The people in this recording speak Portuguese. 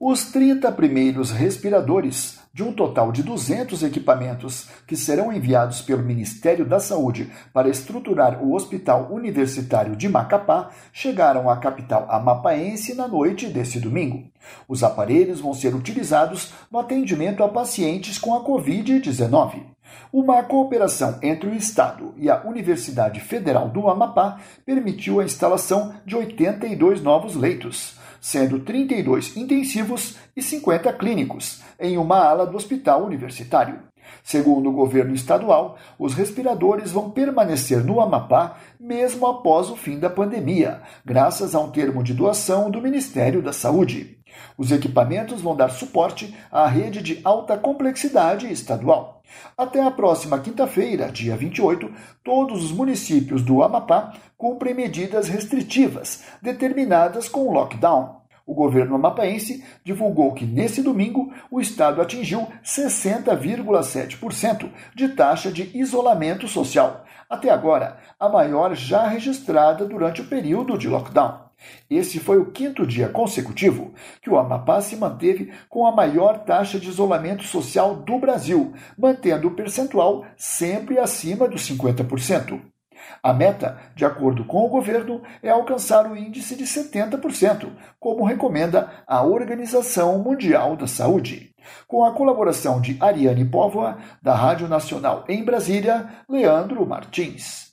Os 30 primeiros respiradores, de um total de 200 equipamentos que serão enviados pelo Ministério da Saúde para estruturar o Hospital Universitário de Macapá, chegaram à capital amapaense na noite deste domingo. Os aparelhos vão ser utilizados no atendimento a pacientes com a Covid-19. Uma cooperação entre o Estado e a Universidade Federal do Amapá permitiu a instalação de 82 novos leitos, sendo 32 intensivos e 50 clínicos, em uma ala do hospital universitário. Segundo o governo estadual, os respiradores vão permanecer no Amapá mesmo após o fim da pandemia, graças a um termo de doação do Ministério da Saúde. Os equipamentos vão dar suporte à rede de alta complexidade estadual. Até a próxima quinta-feira, dia 28, todos os municípios do Amapá cumprem medidas restritivas, determinadas com o lockdown. O governo amapaense divulgou que, nesse domingo, o estado atingiu 60,7% de taxa de isolamento social. Até agora, a maior já registrada durante o período de lockdown. Esse foi o 5º dia consecutivo que o Amapá se manteve com a maior taxa de isolamento social do Brasil, mantendo o percentual sempre acima dos 50%. A meta, de acordo com o governo, é alcançar o índice de 70%, como recomenda a Organização Mundial da Saúde. Com a colaboração de Ariane Póvoa, da Rádio Nacional em Brasília, Leandro Martins.